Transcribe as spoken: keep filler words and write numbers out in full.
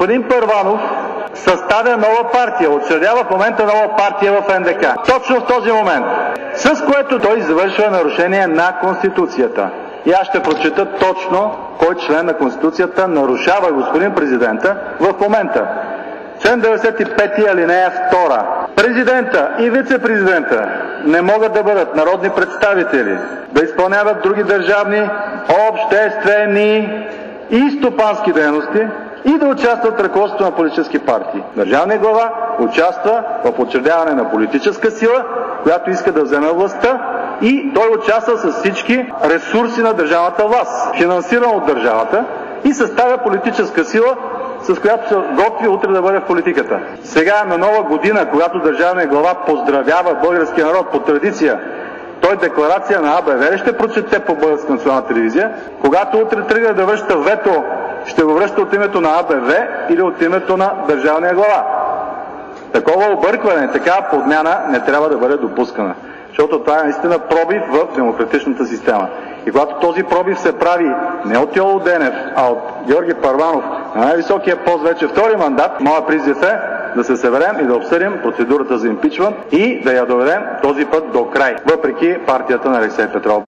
господин Първанов съставя нова партия, учредява в момента нова партия в Ен Де Ка. Точно в този момент, с което той извършва нарушение на Конституцията. И аз ще прочета точно кой член на Конституцията нарушава господин президента в момента. Член деветдесет и пети, алинея втора. Президента и вице-президента не могат да бъдат народни представители, да изпълняват други държавни, обществени и стопански дейности и да участват в ръководството на политически партии. Държавният глава участва в учредяване на политическа сила, която иска да вземе властта, и той участва с всички ресурси на държавната власт, финансиран от държавата, и съставя политическа сила, с която се готви утре да бъде в политиката. Сега на нова година, когато държавният глава поздравява българския народ по традиция, той декларация на А Б В ще прочете по Българска национална телевизия. Когато утре тръгне да връща вето, ще го връща от името на А Б В или от името на държавния глава. Такова объркване, такава подмяна не трябва да бъде допускана. Защото това е наистина пробив в демократичната система. И когато този пробив се прави не от Йоло Денев, а от Георги Първанов на най-високия пост вече втори мандат, моя призив е да се съберем и да обсъдим процедурата за импичмент и да я доведем този път до край, въпреки партията на Алексей Петров.